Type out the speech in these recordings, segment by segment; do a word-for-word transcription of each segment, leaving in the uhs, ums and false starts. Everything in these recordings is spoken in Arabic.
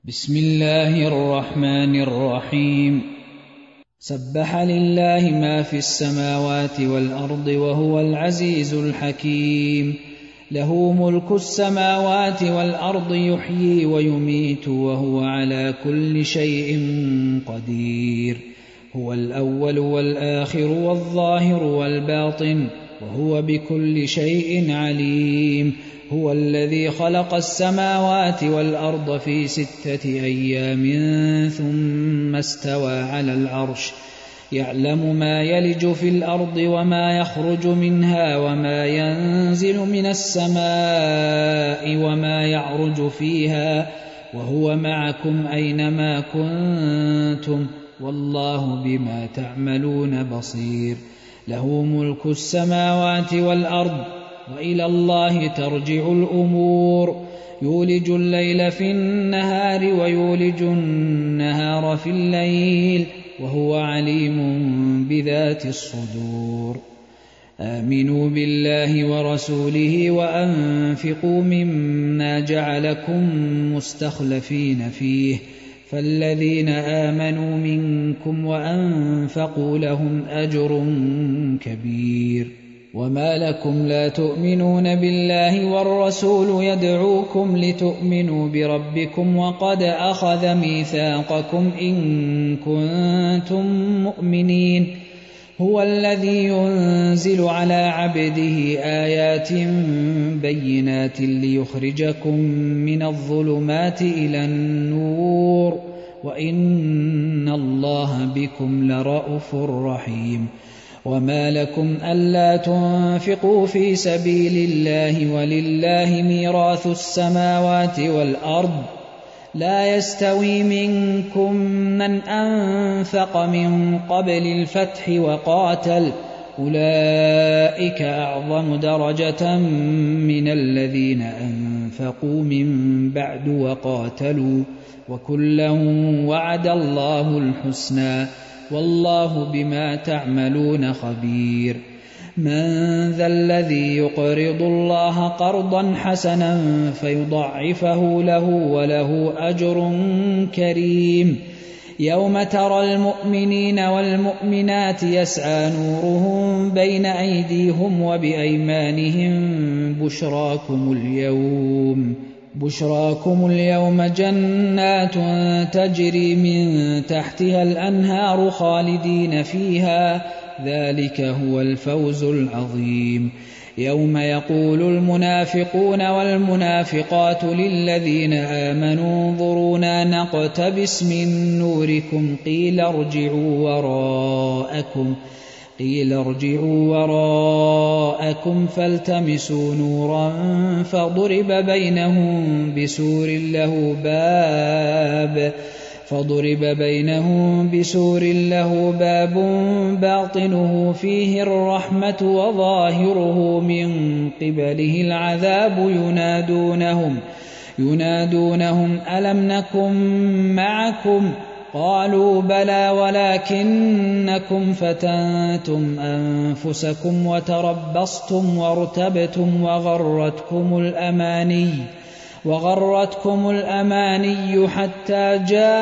بسم الله الرحمن الرحيم. سبح لله ما في السماوات والأرض وهو العزيز الحكيم. له ملك السماوات والأرض يحيي ويميت وهو على كل شيء قدير. هو الأول والآخر والظاهر والباطن وهو بكل شيء عليم. هو الذي خلق السماوات والأرض في ستة أيام ثم استوى على العرش يعلم ما يلج في الأرض وما يخرج منها وما ينزل من السماء وما يعرج فيها وهو معكم أينما كنتم والله بما تعملون بصير. له ملك السماوات والأرض وإلى الله ترجع الأمور. يولج الليل في النهار ويولج النهار في الليل وهو عليم بذات الصدور. آمنوا بالله ورسوله وأنفقوا مما جعلكم مستخلفين فيه فالذين آمنوا منكم وأنفقوا لهم أجر كبير. وما لكم لا تؤمنون بالله والرسول يدعوكم لتؤمنوا بربكم وقد أخذ ميثاقكم إن كنتم مؤمنين. هو الذي ينزل على عبده آيات بينات ليخرجكم من الظلمات إلى النور وإن الله بكم لرءوف رحيم. وما لكم ألا تنفقوا في سبيل الله ولله ميراث السماوات والأرض لا يستوي منكم من أنفق من قبل الفتح وقاتل أولئك أعظم درجة من الذين أنفقوا من بعد وقاتلوا وكلا وعد الله الحسنى والله بما تعملون خبير. من ذا الذي يقرض الله قرضا حسنا فيضعفه له وله أجر كريم. يوم ترى المؤمنين والمؤمنات يسعى نورهم بين أيديهم وبأيمانهم بشراكم اليوم بشراكم اليوم جنات تجري من تحتها الأنهار خالدين فيها ذلك هو الفوز العظيم. يوم يقول المنافقون والمنافقات للذين آمنوا انظرونا نقتبس من نوركم قيل ارجعوا وراءكم قيل ارجعوا وراءكم فالتمسوا نورا فضرب بينهم بسور له باب فضرب بينهم بسور له باب باطنه فيه الرحمة وظاهره من قبله العذاب ينادونهم ينادونهم ألم نكن معكم قالوا بلى ولكنكم فتنتم أنفسكم وتربصتم وارتبتم وغرتكم الأماني وغرتكم الأماني حتى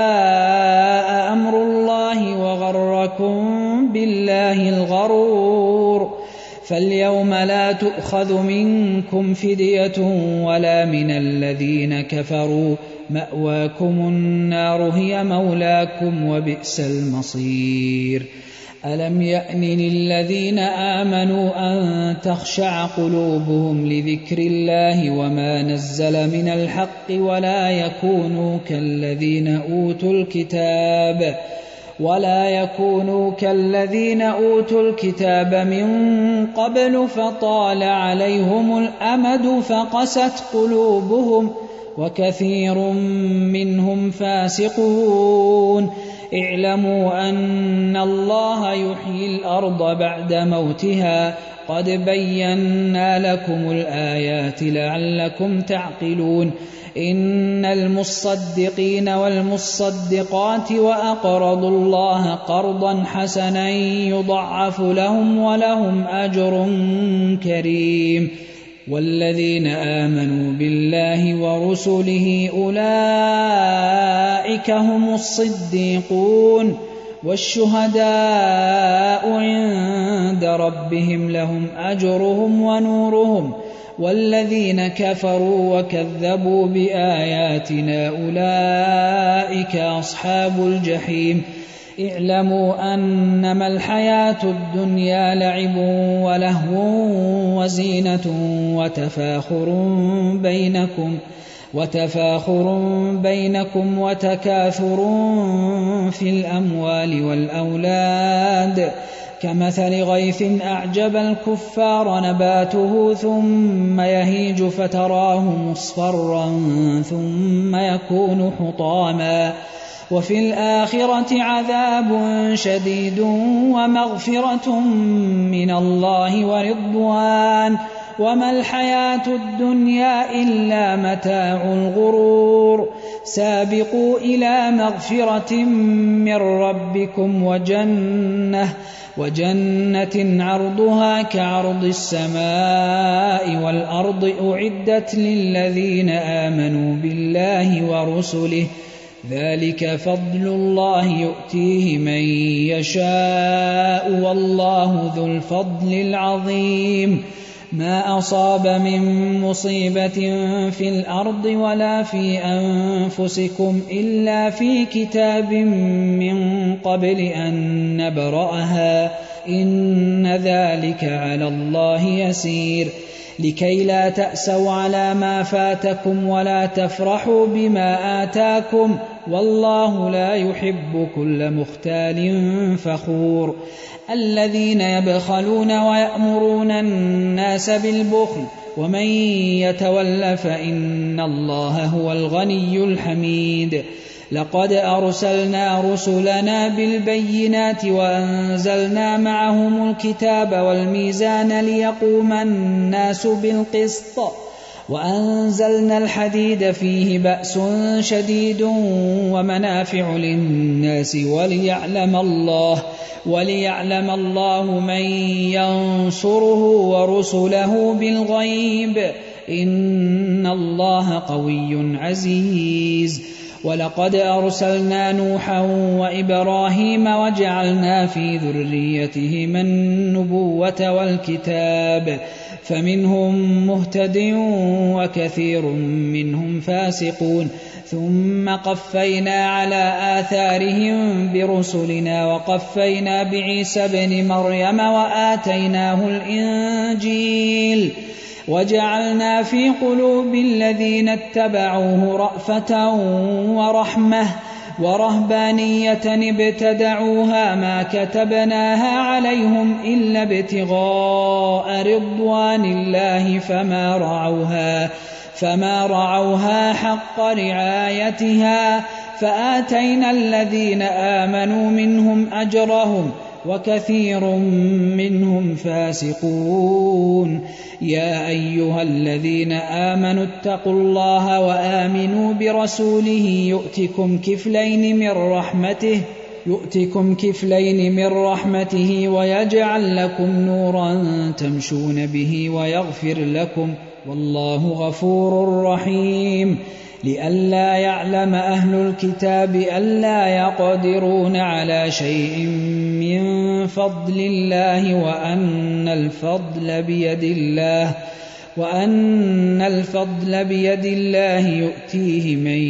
جاء أمر الله وغركم بالله الغرور. فاليوم لا تؤخذ منكم فدية ولا من الذين كفروا مأواكم النار هي مولاكم وبئس المصير. ألم يأن للذين آمنوا أن تخشع قلوبهم لذكر الله وما نزل من الحق ولا يكونوا كالذين أوتوا الكتاب ولا يكونوا كالذين أوتوا الكتاب من قبل فطال عليهم الأمد فقست قلوبهم وكثير منهم فاسقون. اعلموا أن الله يحيي الأرض بعد موتها قد بينا لكم الآيات لعلكم تعقلون. إن المصدقين والمصدقات وأقرضوا الله قرضا حسنا يضعف لهم ولهم أجر كريم. والذين آمنوا بالله ورسله أولئك أولئك هم الصديقون والشهداء عند ربهم لهم أجرهم ونورهم والذين كفروا وكذبوا بآياتنا أولئك أصحاب الجحيم اعلموا أنما الحياة الدنيا لعب ولهو وزينة وتفاخر بينكم وتفاخر بينكم وتكاثر في الأموال والأولاد كمثل غيث أعجب الكفار نباته ثم يهيج فتراه مصفرا ثم يكون حطاما وفي الآخرة عذاب شديد ومغفرة من الله ورضوان وما الحياة الدنيا إلا متاع الغرور سابقوا إلى مغفرة من ربكم وجنة وجنة عرضها كعرض السماء والأرض أعدت للذين آمنوا بالله ورسله ذلك فضل الله يؤتيه من يشاء والله ذو الفضل العظيم ما أصاب من مصيبة في الأرض ولا في أنفسكم إلا في كتاب من قبل أن نبرأها إن ذلك على الله يسير لكي لا تأسوا على ما فاتكم ولا تفرحوا بما آتاكم والله لا يحب كل مختال فخور الذين يبخلون ويأمرون الناس بالبخل ومن يتول فإن الله هو الغني الحميد لقد أرسلنا رسلنا بالبينات وأنزلنا معهم الكتاب والميزان ليقوم الناس بالقسط وأنزلنا الحديد فيه بأس شديد ومنافع للناس وليعلم الله وليعلم الله من ينصره ورسله بالغيب إن الله قوي عزيز ولقد أرسلنا نوحا وإبراهيم وجعلنا في ذريتهما النبوة والكتاب فمنهم مهتد وكثير منهم فاسقون ثم قفينا على آثارهم برسلنا وقفينا بعيسى ابن مريم وآتيناه الإنجيل وجعلنا في قلوب الذين اتبعوه رأفة ورحمة ورهبانية ابتدعوها ما كتبناها عليهم إلا ابتغاء رضوان الله فما رعوها فما رعوها حق رعايتها فآتينا الذين آمنوا منهم أجرهم وكثير منهم فاسقون يا أيها الذين آمنوا اتقوا الله وآمنوا برسوله يؤتكم كفلين من رحمته يؤتكم كفلين من رحمته ويجعل لكم نورا تمشون به ويغفر لكم والله غفور رحيم لئلا يعلم أهل الكتاب ألا يقدرون على شيء من فضل الله وأن الفضل بيد الله وأن الفضل بيد الله يؤتيه من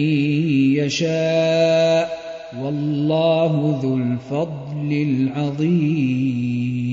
يشاء والله ذو الفضل العظيم.